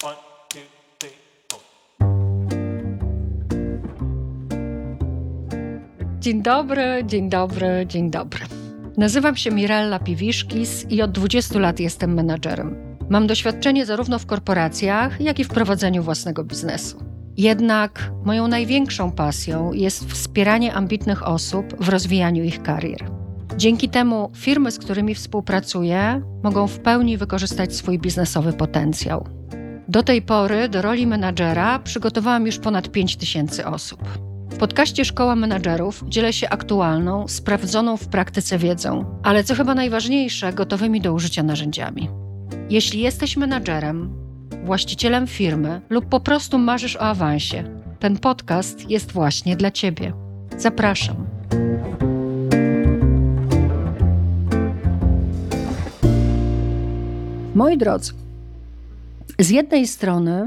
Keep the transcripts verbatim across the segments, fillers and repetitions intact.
One, two, three, four. Dzień dobry, dzień dobry, dzień dobry. Nazywam się Mirella Piwiszkis i od dwudziestu lat jestem menadżerem. Mam doświadczenie zarówno w korporacjach, jak i w prowadzeniu własnego biznesu. Jednak moją największą pasją jest wspieranie ambitnych osób w rozwijaniu ich karier. Dzięki temu firmy, z którymi współpracuję, mogą w pełni wykorzystać swój biznesowy potencjał. Do tej pory do roli menadżera przygotowałam już ponad pięć tysięcy osób. W podcaście Szkoła Menadżerów dzielę się aktualną, sprawdzoną w praktyce wiedzą, ale co chyba najważniejsze, gotowymi do użycia narzędziami. Jeśli jesteś menadżerem, właścicielem firmy lub po prostu marzysz o awansie, ten podcast jest właśnie dla Ciebie. Zapraszam. Moi drodzy, z jednej strony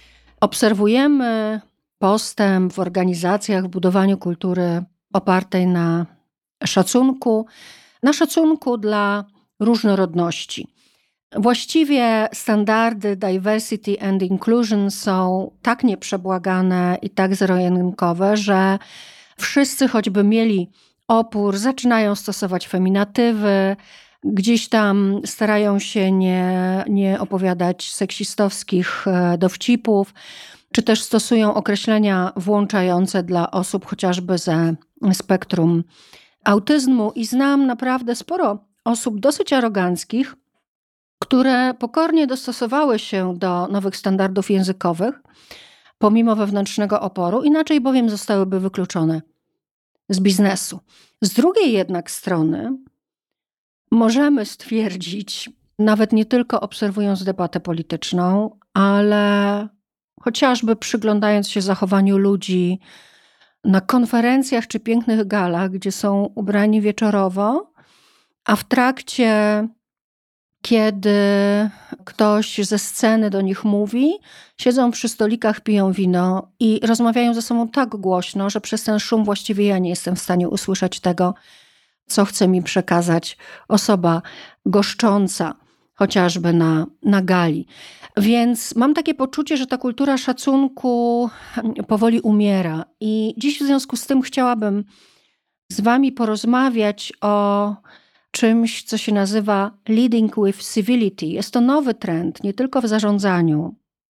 obserwujemy postęp w organizacjach, w budowaniu kultury opartej na szacunku, na szacunku dla różnorodności. Właściwie standardy diversity and inclusion są tak nieprzebłagane i tak zero-jedynkowe, że wszyscy, choćby mieli opór, zaczynają stosować feminatywy, gdzieś tam starają się nie, nie opowiadać seksistowskich dowcipów, czy też stosują określenia włączające dla osób chociażby ze spektrum autyzmu. I znam naprawdę sporo osób dosyć aroganckich, które pokornie dostosowały się do nowych standardów językowych, pomimo wewnętrznego oporu, inaczej bowiem zostałyby wykluczone z biznesu. Z drugiej jednak strony możemy stwierdzić, nawet nie tylko obserwując debatę polityczną, ale chociażby przyglądając się zachowaniu ludzi na konferencjach czy pięknych galach, gdzie są ubrani wieczorowo, a w trakcie, kiedy ktoś ze sceny do nich mówi, siedzą przy stolikach, piją wino i rozmawiają ze sobą tak głośno, że przez ten szum właściwie ja nie jestem w stanie usłyszeć tego, co chce mi przekazać osoba goszcząca, chociażby na, na gali. Więc mam takie poczucie, że ta kultura szacunku powoli umiera. I dziś w związku z tym chciałabym z Wami porozmawiać o czymś, co się nazywa Leading with Civility. Jest to nowy trend, nie tylko w zarządzaniu,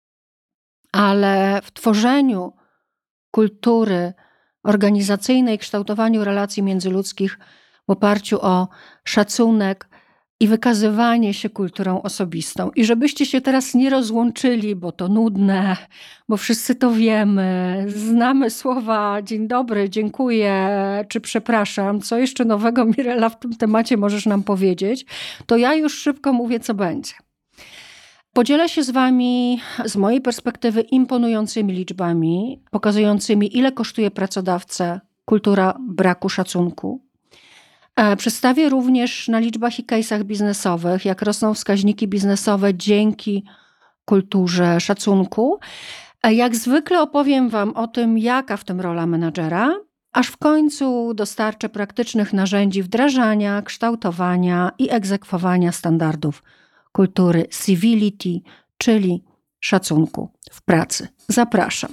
ale w tworzeniu kultury organizacyjnej, kształtowaniu relacji międzyludzkich w oparciu o szacunek i wykazywanie się kulturą osobistą. I żebyście się teraz nie rozłączyli, bo to nudne, bo wszyscy to wiemy, znamy słowa dzień dobry, dziękuję, czy przepraszam, co jeszcze nowego, Mirella, w tym temacie możesz nam powiedzieć, to ja już szybko mówię, co będzie. Podzielę się z Wami z mojej perspektywy imponującymi liczbami, pokazującymi, ile kosztuje pracodawcę kultura braku szacunku. Przedstawię również na liczbach i case'ach biznesowych, jak rosną wskaźniki biznesowe dzięki kulturze szacunku. Jak zwykle opowiem Wam o tym, jaka w tym rola menadżera, aż w końcu dostarczę praktycznych narzędzi wdrażania, kształtowania i egzekwowania standardów kultury civility, czyli szacunku w pracy. Zapraszam.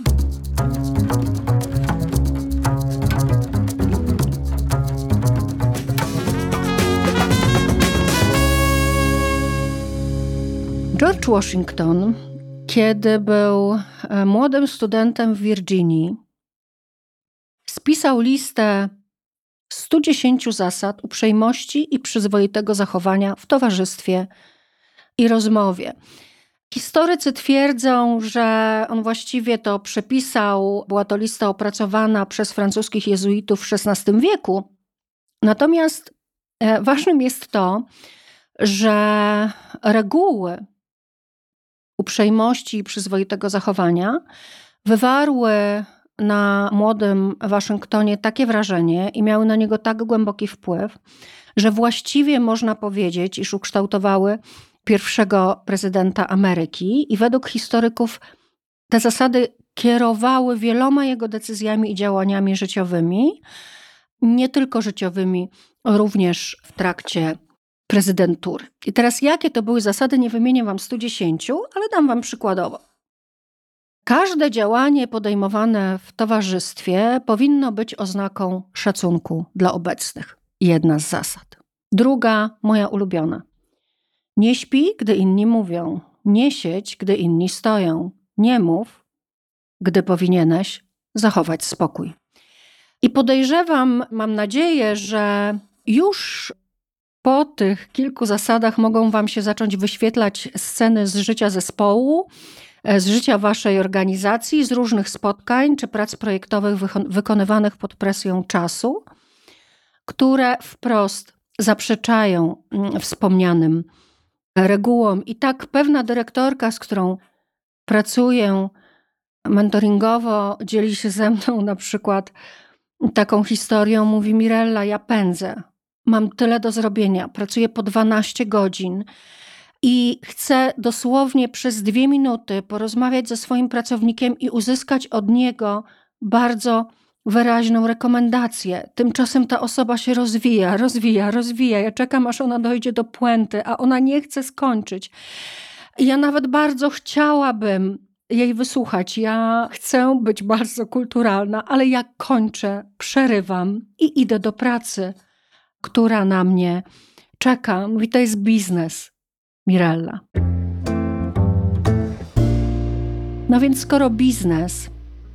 George Washington, kiedy był młodym studentem w Virginii, spisał listę stu dziesięciu zasad uprzejmości i przyzwoitego zachowania w towarzystwie i rozmowie. Historycy twierdzą, że on właściwie to przepisał, była to lista opracowana przez francuskich jezuitów w szesnastym wieku. Natomiast ważnym jest to, że reguły uprzejmości i przyzwoitego zachowania wywarły na młodym Waszyngtonie takie wrażenie i miały na niego tak głęboki wpływ, że właściwie można powiedzieć, iż ukształtowały pierwszego prezydenta Ameryki i według historyków te zasady kierowały wieloma jego decyzjami i działaniami życiowymi, nie tylko życiowymi, również w trakcie prezydentury. I teraz jakie to były zasady, nie wymienię Wam stu dziesięciu, ale dam Wam przykładowo. Każde działanie podejmowane w towarzystwie powinno być oznaką szacunku dla obecnych. Jedna z zasad. Druga, moja ulubiona. Nie śpi, gdy inni mówią. Nie siedź, gdy inni stoją. Nie mów, gdy powinieneś zachować spokój. I podejrzewam, mam nadzieję, że już po tych kilku zasadach mogą wam się zacząć wyświetlać sceny z życia zespołu, z życia waszej organizacji, z różnych spotkań czy prac projektowych wyko- wykonywanych pod presją czasu, które wprost zaprzeczają wspomnianym regułom. I tak pewna dyrektorka, z którą pracuję mentoringowo, dzieli się ze mną na przykład taką historią. Mówi: Mirella, ja pędzę, mam tyle do zrobienia, pracuję po dwanaście godzin i chcę dosłownie przez dwie minuty porozmawiać ze swoim pracownikiem i uzyskać od niego bardzo wyraźną rekomendację. Tymczasem ta osoba się rozwija, rozwija, rozwija. Ja czekam, aż ona dojdzie do puenty, a ona nie chce skończyć. Ja nawet bardzo chciałabym jej wysłuchać. Ja chcę być bardzo kulturalna, ale jak kończę, przerywam i idę do pracy, która na mnie czeka. Mówi: to jest biznes, Mirella. No więc skoro biznes,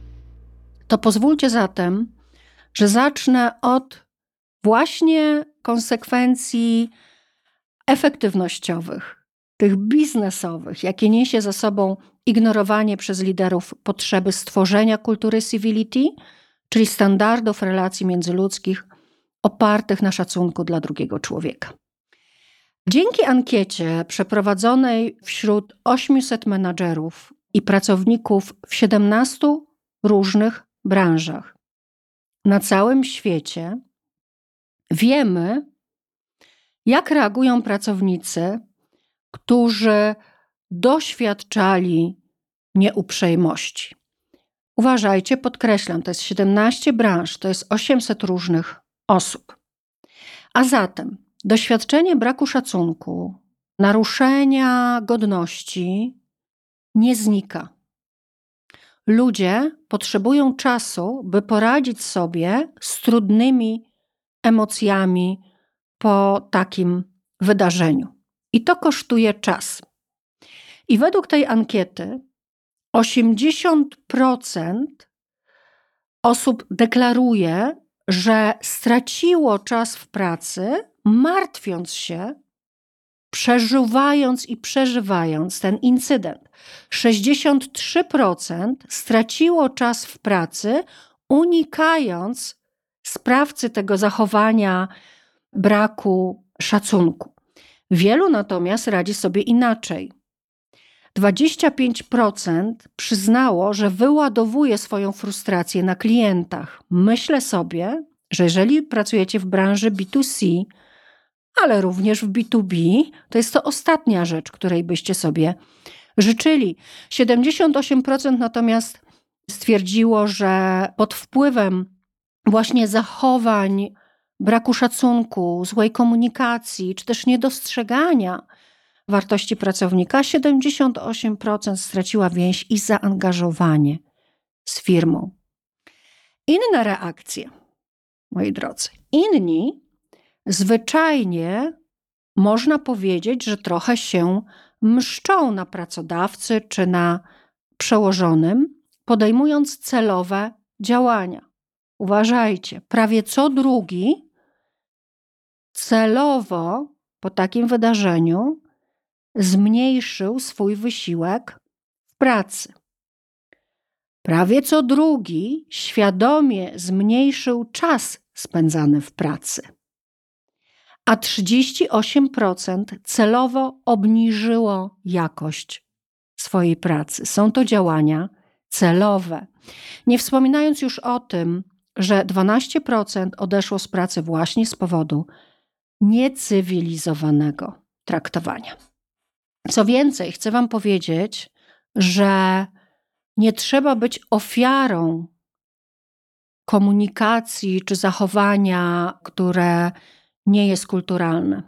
to pozwólcie zatem, że zacznę od właśnie konsekwencji efektywnościowych, tych biznesowych, jakie niesie za sobą ignorowanie przez liderów potrzeby stworzenia kultury civility, czyli standardów relacji międzyludzkich opartych na szacunku dla drugiego człowieka. Dzięki ankiecie przeprowadzonej wśród ośmiuset menadżerów i pracowników w siedemnastu różnych branżach na całym świecie wiemy, jak reagują pracownicy, którzy doświadczali nieuprzejmości. Uważajcie, podkreślam, to jest siedemnaście branż, to jest osiemset różnych osób. A zatem doświadczenie braku szacunku, naruszenia godności nie znika. Ludzie potrzebują czasu, by poradzić sobie z trudnymi emocjami po takim wydarzeniu. I to kosztuje czas. I według tej ankiety osiemdziesiąt procent osób deklaruje, że straciło czas w pracy, martwiąc się, przeżuwając i przeżywając ten incydent. sześćdziesiąt trzy procent straciło czas w pracy, unikając sprawcy tego zachowania braku szacunku. Wielu natomiast radzi sobie inaczej. dwadzieścia pięć procent przyznało, że wyładowuje swoją frustrację na klientach. Myślę sobie, że jeżeli pracujecie w branży B dwa C, ale również w B dwa B, to jest to ostatnia rzecz, której byście sobie życzyli. siedemdziesiąt osiem procent natomiast stwierdziło, że pod wpływem właśnie zachowań, braku szacunku, złej komunikacji, czy też niedostrzegania wartości pracownika, siedemdziesiąt osiem procent straciła więź i zaangażowanie z firmą. Inne reakcje, moi drodzy, inni zwyczajnie można powiedzieć, że trochę się mszczą na pracodawcy czy na przełożonym, podejmując celowe działania. Uważajcie, prawie co drugi celowo po takim wydarzeniu zmniejszył swój wysiłek w pracy. Prawie co drugi świadomie zmniejszył czas spędzany w pracy. A trzydzieści osiem procent celowo obniżyło jakość swojej pracy. Są to działania celowe. Nie wspominając już o tym, że dwanaście procent odeszło z pracy właśnie z powodu niecywilizowanego traktowania. Co więcej, chcę wam powiedzieć, że nie trzeba być ofiarą komunikacji czy zachowania, które nie jest kulturalne.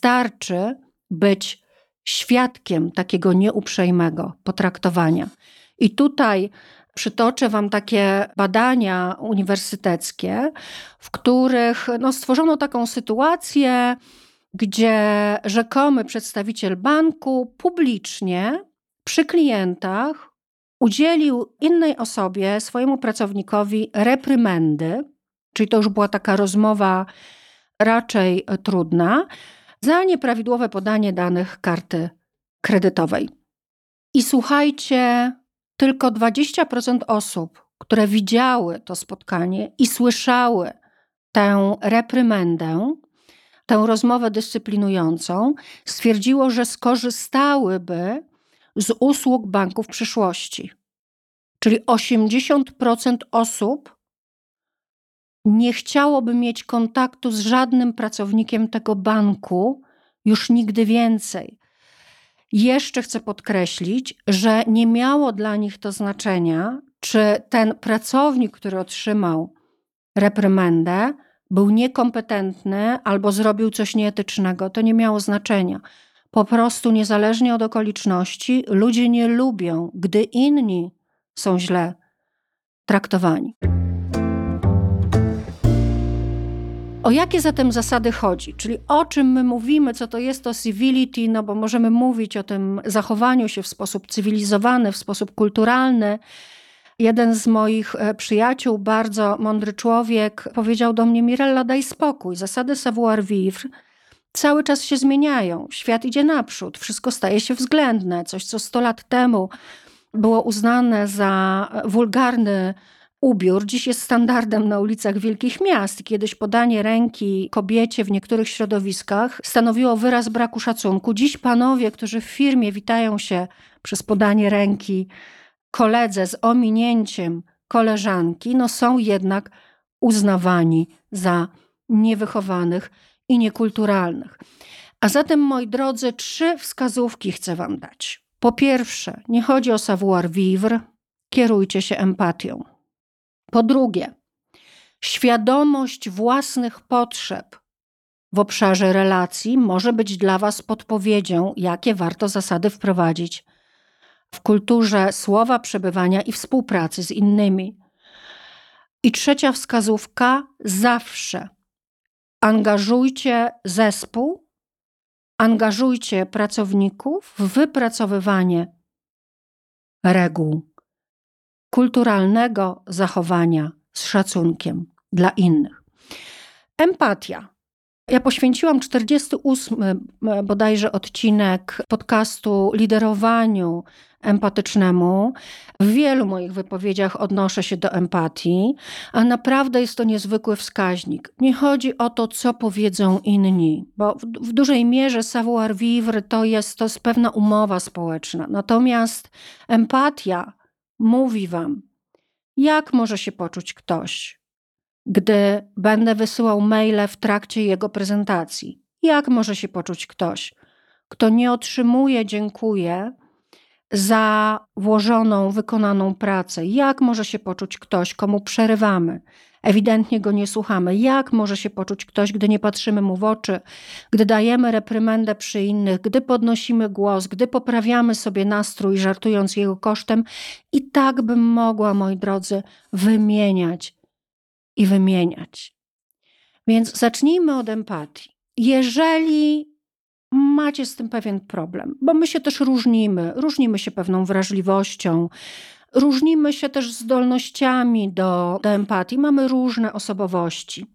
Wystarczy być świadkiem takiego nieuprzejmego potraktowania. I tutaj przytoczę Wam takie badania uniwersyteckie, w których no, stworzono taką sytuację, gdzie rzekomy przedstawiciel banku publicznie przy klientach udzielił innej osobie, swojemu pracownikowi reprymendy, czyli to już była taka rozmowa raczej trudna, za nieprawidłowe podanie danych karty kredytowej. I słuchajcie, tylko dwadzieścia procent osób, które widziały to spotkanie i słyszały tę reprymendę, tę rozmowę dyscyplinującą, stwierdziło, że skorzystałyby z usług banku w przyszłości. Czyli osiemdziesiąt procent osób nie chciałoby mieć kontaktu z żadnym pracownikiem tego banku już nigdy więcej. Jeszcze chcę podkreślić, że nie miało dla nich to znaczenia, czy ten pracownik, który otrzymał reprymendę, był niekompetentny albo zrobił coś nieetycznego. To nie miało znaczenia. Po prostu niezależnie od okoliczności ludzie nie lubią, gdy inni są źle traktowani. O jakie zatem zasady chodzi? Czyli o czym my mówimy, co to jest to civility, no bo możemy mówić o tym zachowaniu się w sposób cywilizowany, w sposób kulturalny. Jeden z moich przyjaciół, bardzo mądry człowiek, powiedział do mnie: Mirella, daj spokój, zasady savoir-vivre cały czas się zmieniają, świat idzie naprzód, wszystko staje się względne. Coś, co sto lat temu było uznane za wulgarny ubiór, dziś jest standardem na ulicach wielkich miast. Kiedyś podanie ręki kobiecie w niektórych środowiskach stanowiło wyraz braku szacunku. Dziś panowie, którzy w firmie witają się przez podanie ręki koledze z ominięciem koleżanki, no są jednak uznawani za niewychowanych i niekulturalnych. A zatem, moi drodzy, trzy wskazówki chcę Wam dać. Po pierwsze, nie chodzi o savoir-vivre, kierujcie się empatią. Po drugie, świadomość własnych potrzeb w obszarze relacji może być dla Was podpowiedzią, jakie warto zasady wprowadzić w kulturze słowa, przebywania i współpracy z innymi. I trzecia wskazówka, zawsze angażujcie zespół, angażujcie pracowników w wypracowywanie reguł kulturalnego zachowania z szacunkiem dla innych. Empatia. Ja poświęciłam czterdziesty ósmy bodajże odcinek podcastu liderowaniu empatycznemu. W wielu moich wypowiedziach odnoszę się do empatii, a naprawdę jest to niezwykły wskaźnik. Nie chodzi o to, co powiedzą inni, bo w, w dużej mierze savoir-vivre to jest, to jest pewna umowa społeczna. Natomiast empatia mówi Wam, jak może się poczuć ktoś, gdy będę wysyłał maile w trakcie jego prezentacji. Jak może się poczuć ktoś, kto nie otrzymuje dziękuję za włożoną, wykonaną pracę? Jak może się poczuć ktoś, komu przerywamy, ewidentnie go nie słuchamy? Jak może się poczuć ktoś, gdy nie patrzymy mu w oczy, gdy dajemy reprymendę przy innych, gdy podnosimy głos, gdy poprawiamy sobie nastrój, żartując jego kosztem? I tak bym mogła, moi drodzy, wymieniać i wymieniać. Więc zacznijmy od empatii. Jeżeli macie z tym pewien problem, bo my się też różnimy, różnimy się pewną wrażliwością, różnimy się też zdolnościami do, do empatii, mamy różne osobowości,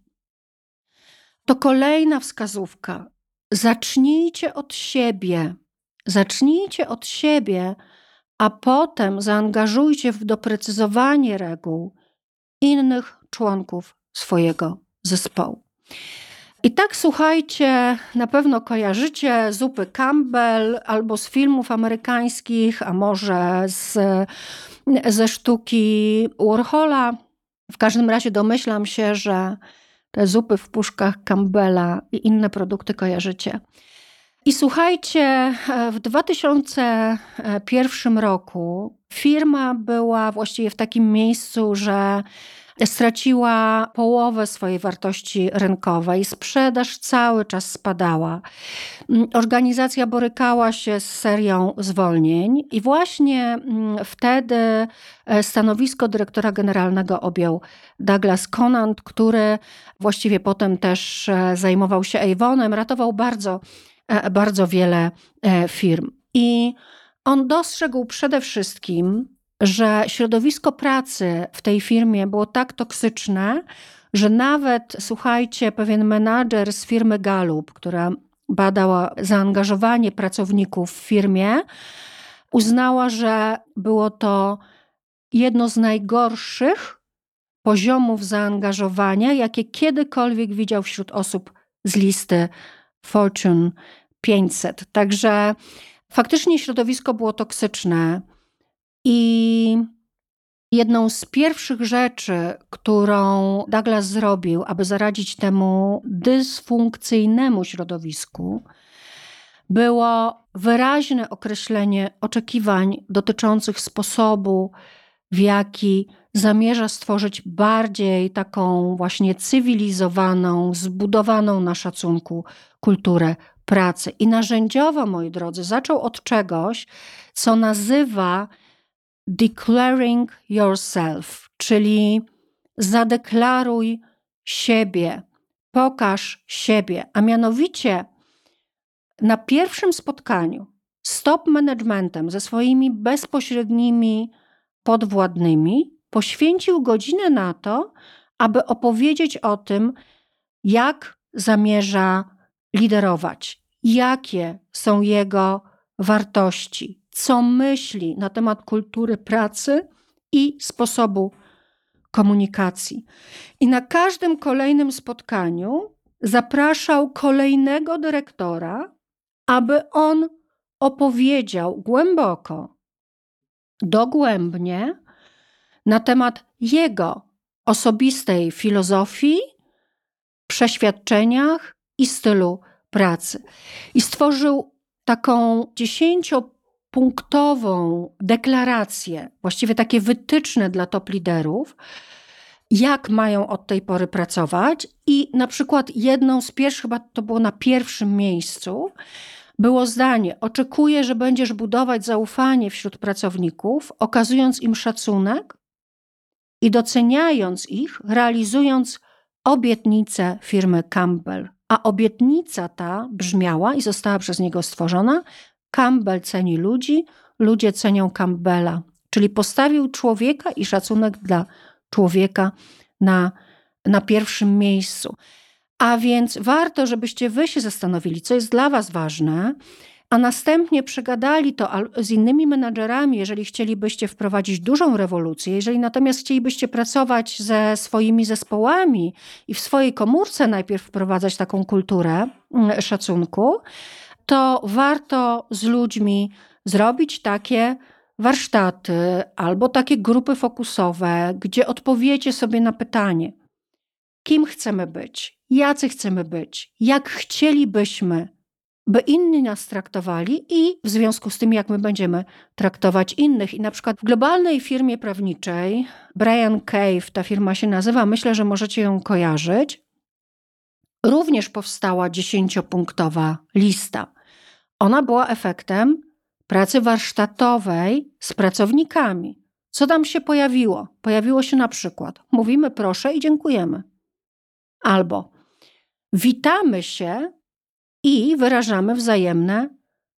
to kolejna wskazówka. Zacznijcie od siebie. Zacznijcie od siebie, a potem zaangażujcie w doprecyzowanie reguł innych członków swojego zespołu. I tak, słuchajcie, na pewno kojarzycie zupy Campbell albo z filmów amerykańskich, a może z, ze sztuki Warhola. W każdym razie domyślam się, że te zupy w puszkach Campbella i inne produkty kojarzycie. I słuchajcie, w dwa tysiące pierwszym roku firma była właściwie w takim miejscu, że straciła połowę swojej wartości rynkowej. Sprzedaż cały czas spadała. Organizacja borykała się z serią zwolnień i właśnie wtedy stanowisko dyrektora generalnego objął Douglas Conant, który właściwie potem też zajmował się Avonem, ratował bardzo, bardzo wiele firm. I on dostrzegł przede wszystkim, że środowisko pracy w tej firmie było tak toksyczne, że nawet, słuchajcie, pewien menadżer z firmy Gallup, która badała zaangażowanie pracowników w firmie, uznała, że było to jedno z najgorszych poziomów zaangażowania, jakie kiedykolwiek widział wśród osób z listy Fortune pięćset. Także faktycznie środowisko było toksyczne i jedną z pierwszych rzeczy, którą Douglas zrobił, aby zaradzić temu dysfunkcyjnemu środowisku, było wyraźne określenie oczekiwań dotyczących sposobu, w jaki zamierza stworzyć bardziej taką właśnie cywilizowaną, zbudowaną na szacunku kulturę pracy. I narzędziowo, moi drodzy, zaczął od czegoś, co nazywa declaring yourself, czyli zadeklaruj siebie, pokaż siebie, a mianowicie na pierwszym spotkaniu z top managementem, ze swoimi bezpośrednimi podwładnymi, poświęcił godzinę na to, aby opowiedzieć o tym, jak zamierza liderować, jakie są jego wartości, co myśli na temat kultury pracy i sposobu komunikacji. I na każdym kolejnym spotkaniu zapraszał kolejnego dyrektora, aby on opowiedział głęboko, dogłębnie na temat jego osobistej filozofii, przeświadczeniach i stylu pracy. I stworzył taką dziesięciopunktową deklarację, właściwie takie wytyczne dla top liderów, jak mają od tej pory pracować. I na przykład jedną z pierwszych, chyba to było na pierwszym miejscu, było zdanie: oczekuję, że będziesz budować zaufanie wśród pracowników, okazując im szacunek i doceniając ich, realizując obietnicę firmy Campbell. A obietnica ta brzmiała i została przez niego stworzona: Campbell ceni ludzi, ludzie cenią Campbella. Czyli postawił człowieka i szacunek dla człowieka na, na pierwszym miejscu. A więc warto, żebyście wy się zastanowili, co jest dla was ważne, a następnie przegadali to z innymi menadżerami, jeżeli chcielibyście wprowadzić dużą rewolucję. Jeżeli natomiast chcielibyście pracować ze swoimi zespołami i w swojej komórce najpierw wprowadzać taką kulturę szacunku, to warto z ludźmi zrobić takie warsztaty albo takie grupy fokusowe, gdzie odpowiecie sobie na pytanie: kim chcemy być, jacy chcemy być, jak chcielibyśmy, by inni nas traktowali i w związku z tym, jak my będziemy traktować innych. I na przykład w globalnej firmie prawniczej, Bryan Cave, ta firma się nazywa, myślę, że możecie ją kojarzyć, również powstała dziesięciopunktowa lista. Ona była efektem pracy warsztatowej z pracownikami. Co tam się pojawiło? Pojawiło się na przykład: mówimy proszę i dziękujemy. Albo witamy się i wyrażamy wzajemne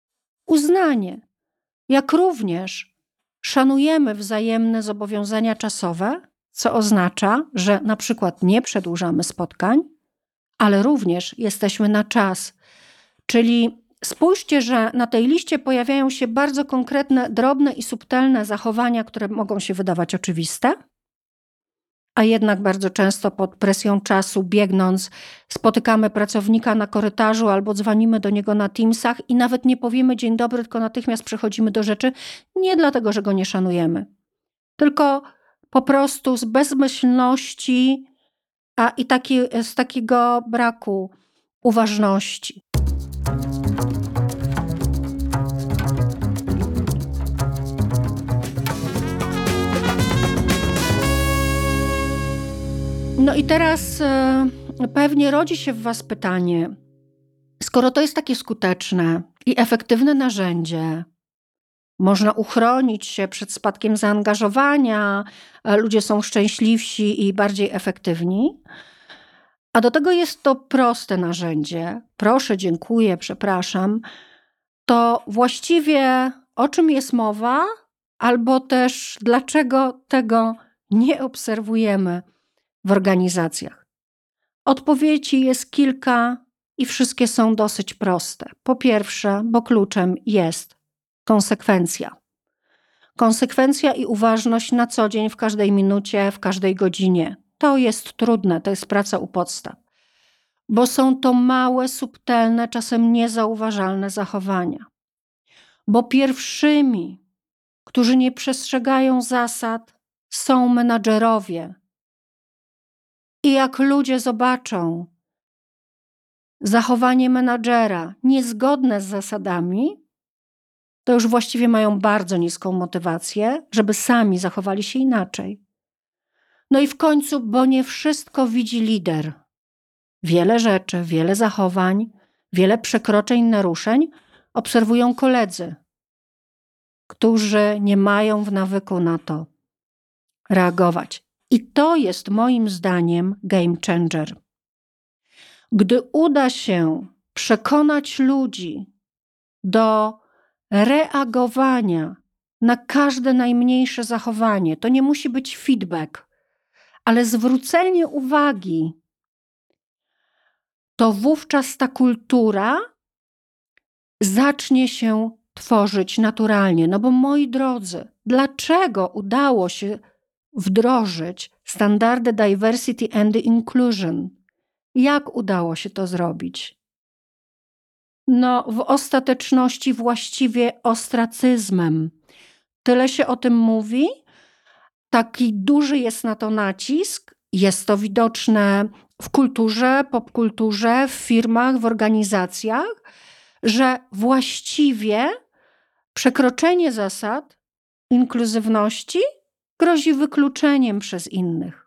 uznanie. Jak również szanujemy wzajemne zobowiązania czasowe, co oznacza, że na przykład nie przedłużamy spotkań, ale również jesteśmy na czas. Czyli spójrzcie, że na tej liście pojawiają się bardzo konkretne, drobne i subtelne zachowania, które mogą się wydawać oczywiste, a jednak bardzo często pod presją czasu, biegnąc, spotykamy pracownika na korytarzu albo dzwonimy do niego na Teamsach i nawet nie powiemy dzień dobry, tylko natychmiast przechodzimy do rzeczy, nie dlatego, że go nie szanujemy, tylko po prostu z bezmyślności a i taki, z takiego braku uważności. No i teraz e, pewnie rodzi się w was pytanie, skoro to jest takie skuteczne i efektywne narzędzie, można uchronić się przed spadkiem zaangażowania, e, ludzie są szczęśliwsi i bardziej efektywni, a do tego jest to proste narzędzie, proszę, dziękuję, przepraszam, to właściwie o czym jest mowa, albo też dlaczego tego nie obserwujemy w organizacjach? Odpowiedzi jest kilka i wszystkie są dosyć proste. Po pierwsze, bo kluczem jest konsekwencja. Konsekwencja i uważność na co dzień, w każdej minucie, w każdej godzinie. To jest trudne, to jest praca u podstaw. Bo są to małe, subtelne, czasem niezauważalne zachowania. Bo pierwszymi, którzy nie przestrzegają zasad, są menadżerowie. I jak ludzie zobaczą zachowanie menadżera niezgodne z zasadami, to już właściwie mają bardzo niską motywację, żeby sami zachowali się inaczej. No i w końcu, bo nie wszystko widzi lider. Wiele rzeczy, wiele zachowań, wiele przekroczeń, naruszeń obserwują koledzy, którzy nie mają w nawyku na to reagować. I to jest moim zdaniem game changer. Gdy uda się przekonać ludzi do reagowania na każde najmniejsze zachowanie, to nie musi być feedback, ale zwrócenie uwagi, to wówczas ta kultura zacznie się tworzyć naturalnie. No bo moi drodzy, dlaczego udało się wdrożyć standardy diversity and inclusion? Jak udało się to zrobić? No, w ostateczności właściwie ostracyzmem. Tyle się o tym mówi, taki duży jest na to nacisk, jest to widoczne w kulturze, popkulturze, w firmach, w organizacjach, że właściwie przekroczenie zasad inkluzywności grozi wykluczeniem przez innych.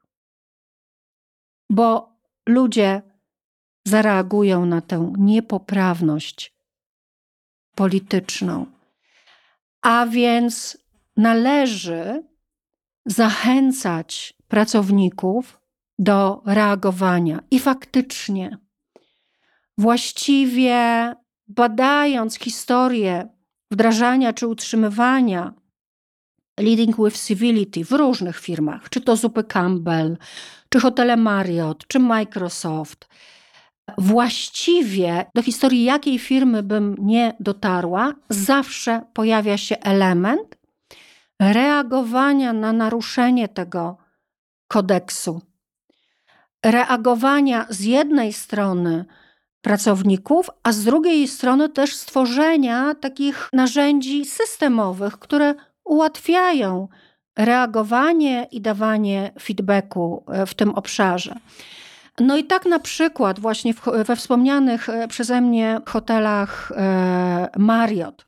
Bo ludzie zareagują na tę niepoprawność polityczną. A więc należy zachęcać pracowników do reagowania. I faktycznie, właściwie badając historię wdrażania czy utrzymywania Leading with Civility w różnych firmach, czy to Zupy Campbell, czy hotele Marriott, czy Microsoft, właściwie do historii jakiej firmy bym nie dotarła, zawsze pojawia się element reagowania na naruszenie tego kodeksu. Reagowania z jednej strony pracowników, a z drugiej strony też stworzenia takich narzędzi systemowych, które ułatwiają reagowanie i dawanie feedbacku w tym obszarze. No i tak na przykład właśnie w, we wspomnianych przeze mnie hotelach e, Marriott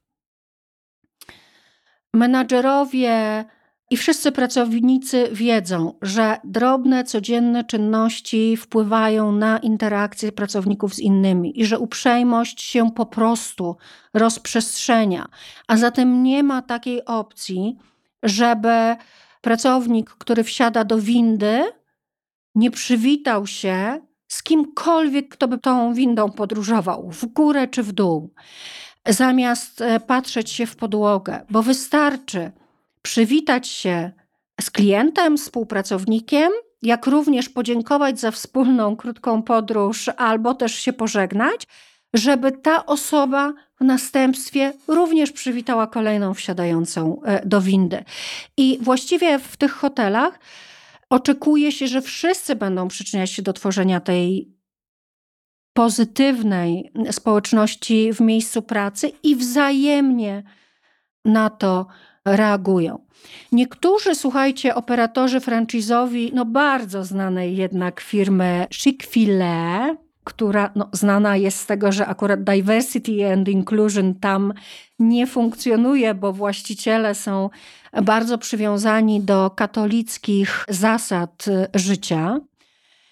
menadżerowie i wszyscy pracownicy wiedzą, że drobne, codzienne czynności wpływają na interakcje pracowników z innymi i że uprzejmość się po prostu rozprzestrzenia. A zatem nie ma takiej opcji, żeby pracownik, który wsiada do windy, nie przywitał się z kimkolwiek, kto by tą windą podróżował, w górę czy w dół, zamiast patrzeć się w podłogę, bo wystarczy przywitać się z klientem, współpracownikiem, jak również podziękować za wspólną krótką podróż albo też się pożegnać, żeby ta osoba w następstwie również przywitała kolejną wsiadającą do windy. I właściwie w tych hotelach oczekuje się, że wszyscy będą przyczyniać się do tworzenia tej pozytywnej społeczności w miejscu pracy i wzajemnie na to reagują. Niektórzy, słuchajcie, operatorzy franchizowi, no bardzo znanej jednak firmy Chick-fil-A, która no, znana jest z tego, że akurat diversity and inclusion tam nie funkcjonuje, bo właściciele są bardzo przywiązani do katolickich zasad życia.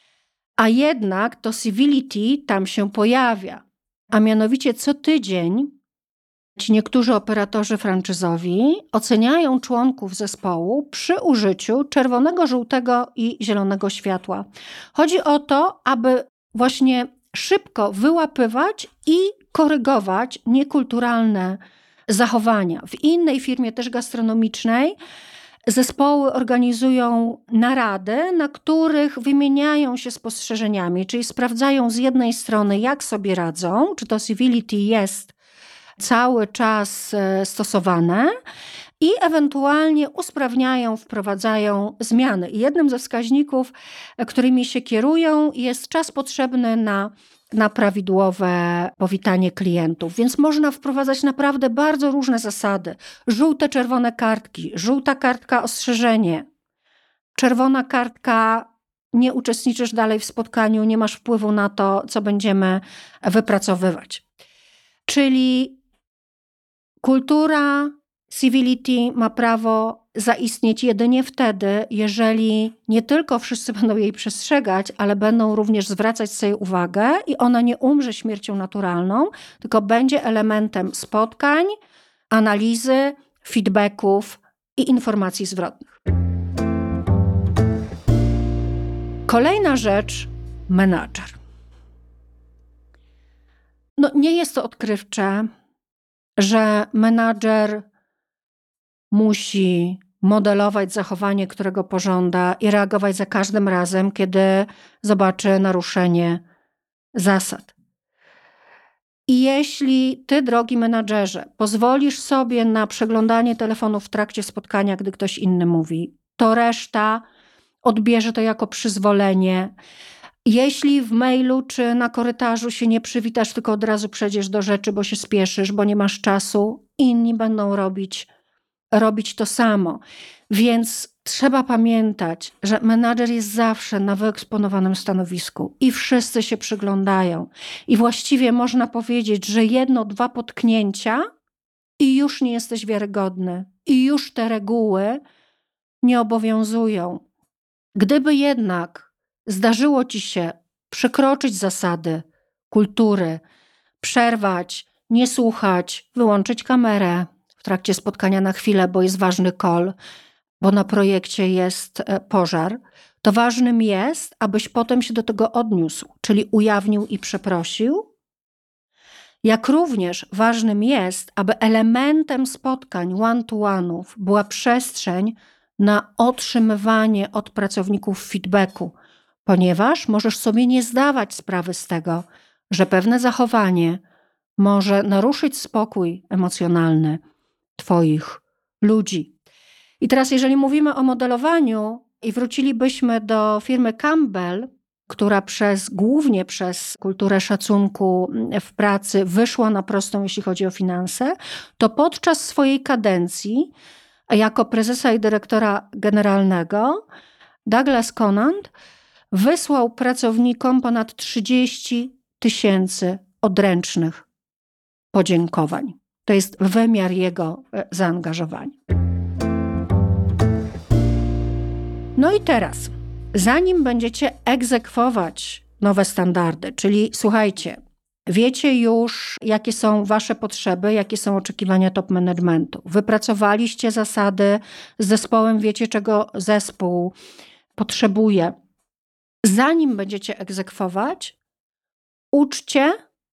A jednak to civility tam się pojawia. A mianowicie co tydzień ci niektórzy operatorzy franczyzowi oceniają członków zespołu przy użyciu czerwonego, żółtego i zielonego światła. Chodzi o to, aby właśnie szybko wyłapywać i korygować niekulturalne zachowania. W innej firmie, też gastronomicznej, zespoły organizują narady, na których wymieniają się spostrzeżeniami, czyli sprawdzają z jednej strony, jak sobie radzą, czy to civility jest cały czas stosowane i ewentualnie usprawniają, wprowadzają zmiany. I jednym ze wskaźników, którymi się kierują, jest czas potrzebny na, na prawidłowe powitanie klientów. Więc można wprowadzać naprawdę bardzo różne zasady. Żółte, czerwone kartki, żółta kartka ostrzeżenie, czerwona kartka nie uczestniczysz dalej w spotkaniu, nie masz wpływu na to, co będziemy wypracowywać. Czyli kultura civility ma prawo zaistnieć jedynie wtedy, jeżeli nie tylko wszyscy będą jej przestrzegać, ale będą również zwracać sobie uwagę i ona nie umrze śmiercią naturalną, tylko będzie elementem spotkań, analizy, feedbacków i informacji zwrotnych. Kolejna rzecz, menadżer. No, nie jest to odkrywcze, że menadżer musi modelować zachowanie, którego pożąda i reagować za każdym razem, kiedy zobaczy naruszenie zasad. I jeśli ty, drogi menadżerze, pozwolisz sobie na przeglądanie telefonu w trakcie spotkania, gdy ktoś inny mówi, to reszta odbierze to jako przyzwolenie. Jeśli w mailu czy na korytarzu się nie przywitasz, tylko od razu przejdziesz do rzeczy, bo się spieszysz, bo nie masz czasu, inni będą robić, robić to samo. Więc trzeba pamiętać, że menadżer jest zawsze na wyeksponowanym stanowisku i wszyscy się przyglądają. I właściwie można powiedzieć, że jedno, dwa potknięcia i już nie jesteś wiarygodny. I już te reguły nie obowiązują. Gdyby jednak zdarzyło ci się przekroczyć zasady kultury, przerwać, nie słuchać, wyłączyć kamerę w trakcie spotkania na chwilę, bo jest ważny call, bo na projekcie jest pożar, to ważnym jest, abyś potem się do tego odniósł, czyli ujawnił i przeprosił. Jak również ważnym jest, aby elementem spotkań one-to-one'ów była przestrzeń na otrzymywanie od pracowników feedbacku, ponieważ możesz sobie nie zdawać sprawy z tego, że pewne zachowanie może naruszyć spokój emocjonalny twoich ludzi. I teraz, jeżeli mówimy o modelowaniu i wrócilibyśmy do firmy Campbell, która przez, głównie przez kulturę szacunku w pracy wyszła na prostą, jeśli chodzi o finanse, to podczas swojej kadencji jako prezesa i dyrektora generalnego Douglas Conant wysłał pracownikom ponad trzydzieści tysięcy odręcznych podziękowań. To jest wymiar jego zaangażowania. No i teraz, zanim będziecie egzekwować nowe standardy, czyli słuchajcie, wiecie już, jakie są wasze potrzeby, jakie są oczekiwania top managementu. Wypracowaliście zasady z zespołem, wiecie, czego zespół potrzebuje. Zanim będziecie egzekwować, uczcie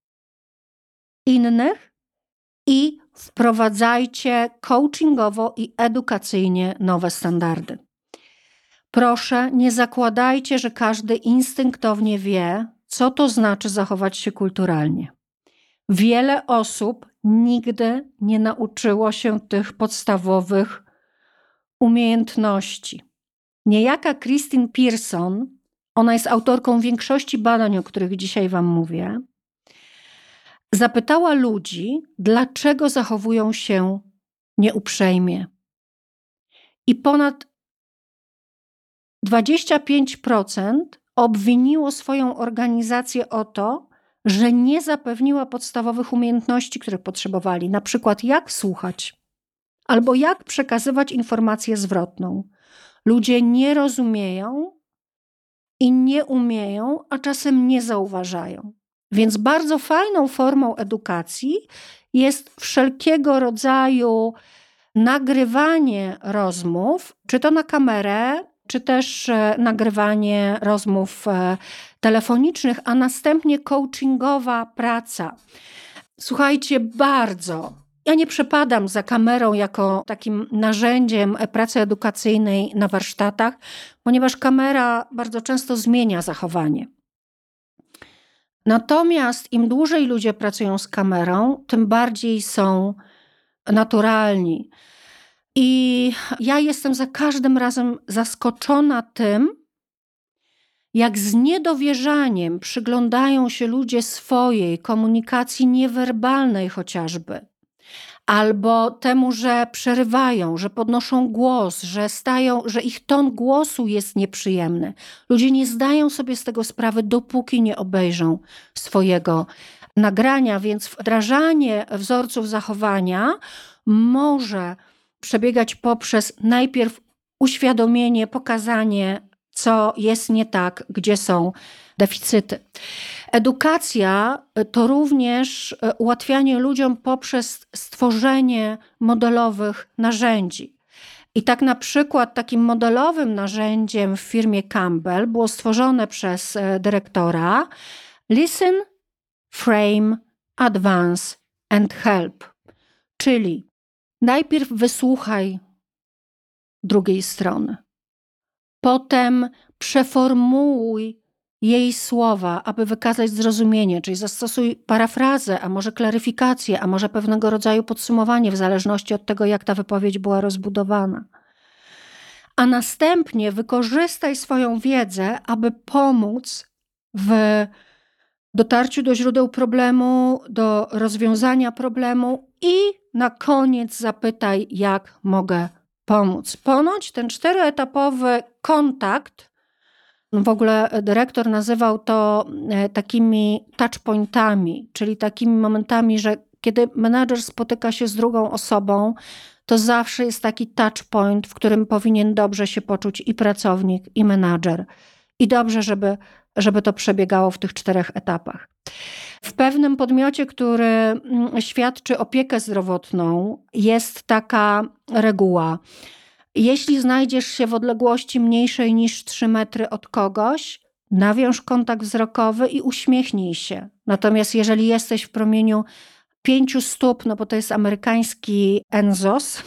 innych i wprowadzajcie coachingowo i edukacyjnie nowe standardy. Proszę, nie zakładajcie, że każdy instynktownie wie, co to znaczy zachować się kulturalnie. Wiele osób nigdy nie nauczyło się tych podstawowych umiejętności. Niejaka Christine Pearson, ona jest autorką większości badań, o których dzisiaj wam mówię, zapytała ludzi, dlaczego zachowują się nieuprzejmie. I ponad dwadzieścia pięć procent obwiniło swoją organizację o to, że nie zapewniła podstawowych umiejętności, które potrzebowali, na przykład jak słuchać albo jak przekazywać informację zwrotną. Ludzie nie rozumieją, i nie umieją, a czasem nie zauważają. Więc bardzo fajną formą edukacji jest wszelkiego rodzaju nagrywanie rozmów, czy to na kamerę, czy też e, nagrywanie rozmów e, telefonicznych, a następnie coachingowa praca. Słuchajcie, bardzo. Ja nie przepadam za kamerą jako takim narzędziem pracy edukacyjnej na warsztatach, ponieważ kamera bardzo często zmienia zachowanie. Natomiast im dłużej ludzie pracują z kamerą, tym bardziej są naturalni. I ja jestem za każdym razem zaskoczona tym, jak z niedowierzaniem przyglądają się ludzie swojej komunikacji niewerbalnej chociażby. Albo temu, że przerywają, że podnoszą głos, że stają, że ich ton głosu jest nieprzyjemny. Ludzie nie zdają sobie z tego sprawy, dopóki nie obejrzą swojego nagrania, więc wdrażanie wzorców zachowania może przebiegać poprzez najpierw uświadomienie, pokazanie, co jest nie tak, gdzie są deficyty. Edukacja to również ułatwianie ludziom poprzez stworzenie modelowych narzędzi. I tak na przykład takim modelowym narzędziem w firmie Campbell było stworzone przez dyrektora Listen, Frame, Advance and Help. Czyli najpierw wysłuchaj drugiej strony. Potem przeformułuj jej słowa, aby wykazać zrozumienie, czyli zastosuj parafrazę, a może klaryfikację, a może pewnego rodzaju podsumowanie, w zależności od tego, jak ta wypowiedź była rozbudowana. A następnie wykorzystaj swoją wiedzę, aby pomóc w dotarciu do źródeł problemu, do rozwiązania problemu i na koniec zapytaj, jak mogę pomóc. Ponoć ten czteroetapowy kontakt, w ogóle dyrektor nazywał to takimi touchpointami, czyli takimi momentami, że kiedy menadżer spotyka się z drugą osobą, to zawsze jest taki touchpoint, w którym powinien dobrze się poczuć i pracownik, i menadżer. I dobrze, żeby, żeby to przebiegało w tych czterech etapach. W pewnym podmiocie, który świadczy opiekę zdrowotną, jest taka reguła. Jeśli znajdziesz się w odległości mniejszej niż trzy metry od kogoś, nawiąż kontakt wzrokowy i uśmiechnij się. Natomiast jeżeli jesteś w promieniu pięciu stóp, no bo to jest amerykański N Z O S,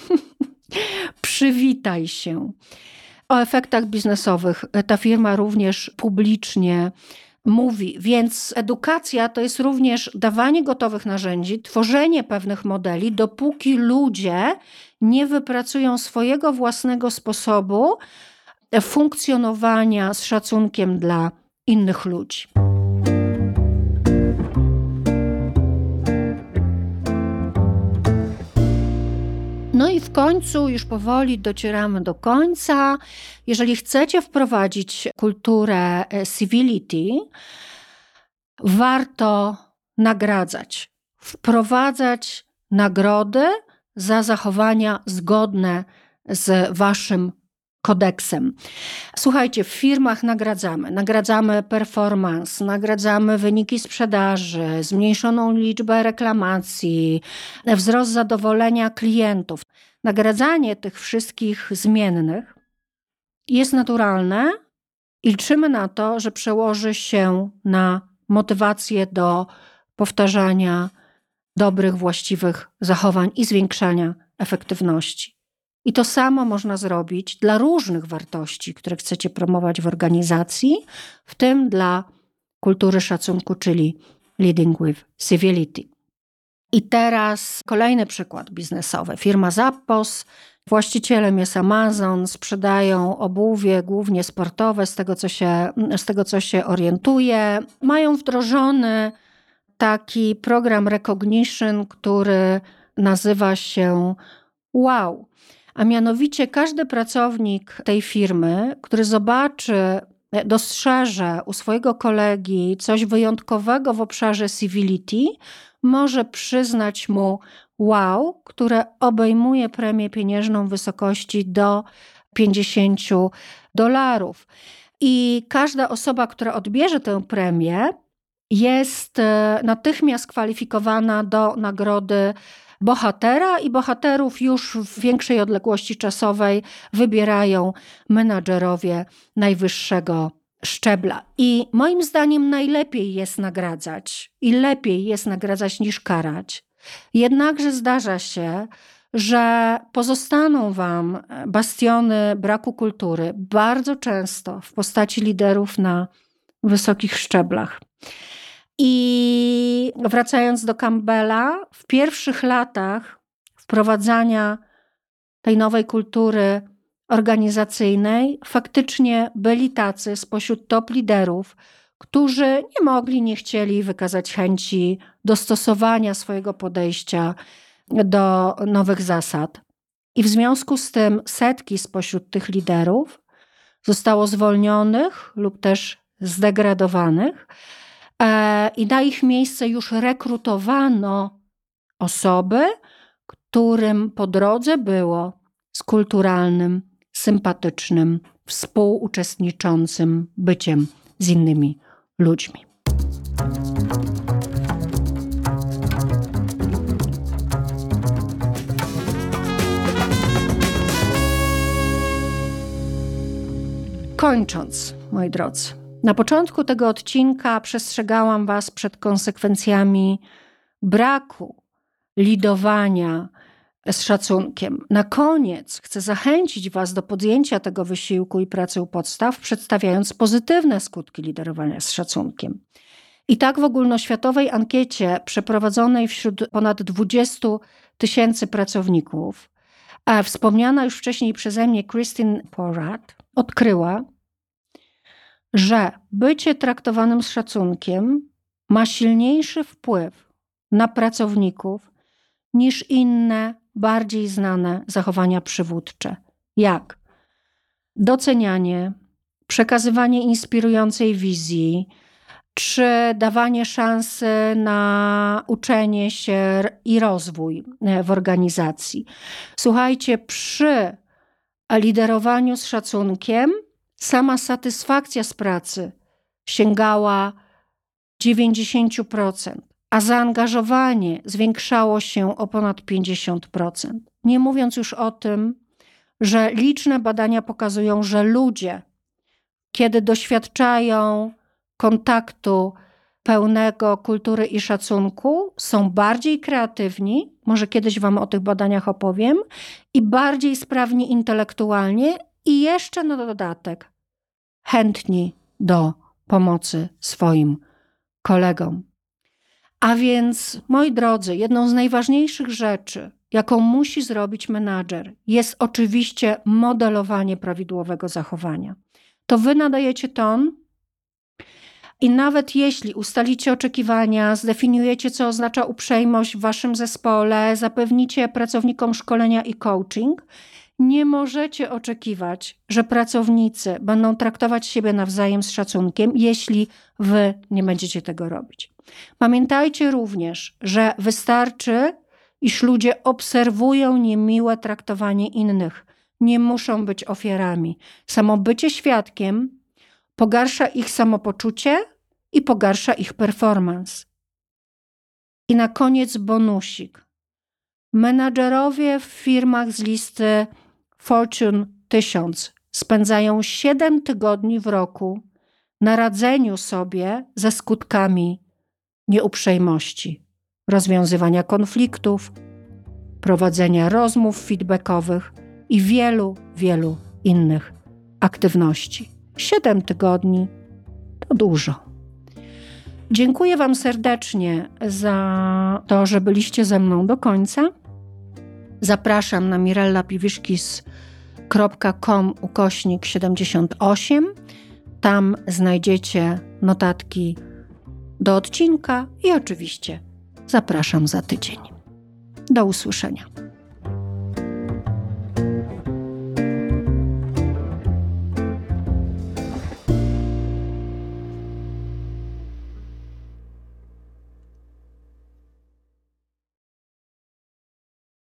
przywitaj się. O efektach biznesowych ta firma również publicznie mówi, więc edukacja to jest również dawanie gotowych narzędzi, tworzenie pewnych modeli, dopóki ludzie nie wypracują swojego własnego sposobu funkcjonowania z szacunkiem dla innych ludzi. No i w końcu, już powoli docieramy do końca. Jeżeli chcecie wprowadzić kulturę civility, warto nagradzać, wprowadzać nagrody za zachowania zgodne z waszym kodeksem. Słuchajcie, w firmach nagradzamy. Nagradzamy performance, nagradzamy wyniki sprzedaży, zmniejszoną liczbę reklamacji, wzrost zadowolenia klientów. Nagradzanie tych wszystkich zmiennych jest naturalne i liczymy na to, że przełoży się na motywację do powtarzania dobrych, właściwych zachowań i zwiększania efektywności. I to samo można zrobić dla różnych wartości, które chcecie promować w organizacji, w tym dla kultury szacunku, czyli Leading with Civility. I teraz kolejny przykład biznesowy. Firma Zappos, właścicielem jest Amazon, sprzedają obuwie, głównie sportowe, z tego co się, z tego, co się orientuje. Mają wdrożony taki program recognition, który nazywa się Wow. A mianowicie każdy pracownik tej firmy, który zobaczy, dostrzeże u swojego kolegi coś wyjątkowego w obszarze civility, może przyznać mu wow, które obejmuje premię pieniężną w wysokości do pięćdziesięciu dolarów. I każda osoba, która odbierze tę premię, jest natychmiast kwalifikowana do nagrody bohatera i bohaterów już w większej odległości czasowej wybierają menadżerowie najwyższego szczebla. I moim zdaniem najlepiej jest nagradzać i lepiej jest nagradzać niż karać. Jednakże zdarza się, że pozostaną wam bastiony braku kultury bardzo często w postaci liderów na wysokich szczeblach. I wracając do Campbella, w pierwszych latach wprowadzania tej nowej kultury organizacyjnej faktycznie byli tacy spośród top liderów, którzy nie mogli, nie chcieli wykazać chęci dostosowania swojego podejścia do nowych zasad. I w związku z tym setki spośród tych liderów zostało zwolnionych lub też zdegradowanych i na ich miejsce już rekrutowano osoby, którym po drodze było z kulturalnym, sympatycznym, współuczestniczącym byciem z innymi ludźmi. Kończąc, moi drodzy, na początku tego odcinka przestrzegałam was przed konsekwencjami braku lidowania z szacunkiem. Na koniec chcę zachęcić was do podjęcia tego wysiłku i pracy u podstaw, przedstawiając pozytywne skutki liderowania z szacunkiem. I tak w ogólnoświatowej ankiecie przeprowadzonej wśród ponad dwudziestu tysięcy pracowników, a wspomniana już wcześniej przeze mnie Christine Porat odkryła, że bycie traktowanym z szacunkiem ma silniejszy wpływ na pracowników niż inne, bardziej znane zachowania przywódcze, jak docenianie, przekazywanie inspirującej wizji, czy dawanie szansy na uczenie się i rozwój w organizacji. Słuchajcie, przy liderowaniu z szacunkiem sama satysfakcja z pracy sięgała dziewięćdziesiąt procent, a zaangażowanie zwiększało się o ponad pięćdziesiąt procent. Nie mówiąc już o tym, że liczne badania pokazują, że ludzie, kiedy doświadczają kontaktu pełnego kultury i szacunku, są bardziej kreatywni, może kiedyś wam o tych badaniach opowiem, i bardziej sprawni intelektualnie i jeszcze na dodatek chętni do pomocy swoim kolegom. A więc, moi drodzy, jedną z najważniejszych rzeczy, jaką musi zrobić menadżer, jest oczywiście modelowanie prawidłowego zachowania. To wy nadajecie ton i nawet jeśli ustalicie oczekiwania, zdefiniujecie, co oznacza uprzejmość w waszym zespole, zapewnicie pracownikom szkolenia i coaching, nie możecie oczekiwać, że pracownicy będą traktować siebie nawzajem z szacunkiem, jeśli wy nie będziecie tego robić. Pamiętajcie również, że wystarczy, iż ludzie obserwują niemiłe traktowanie innych. Nie muszą być ofiarami. Samo bycie świadkiem pogarsza ich samopoczucie i pogarsza ich performance. I na koniec bonusik. Menadżerowie w firmach z listy Fortune tysiąc spędzają siedem tygodni w roku na radzeniu sobie ze skutkami nieuprzejmości, rozwiązywania konfliktów, prowadzenia rozmów feedbackowych i wielu, wielu innych aktywności. Siedem tygodni to dużo. Dziękuję wam serdecznie za to, że byliście ze mną do końca. Zapraszam na mirellapiwiszkis kropka com ukośnik siedemdziesiąt osiem. Tam znajdziecie notatki do odcinka i oczywiście zapraszam za tydzień. Do usłyszenia.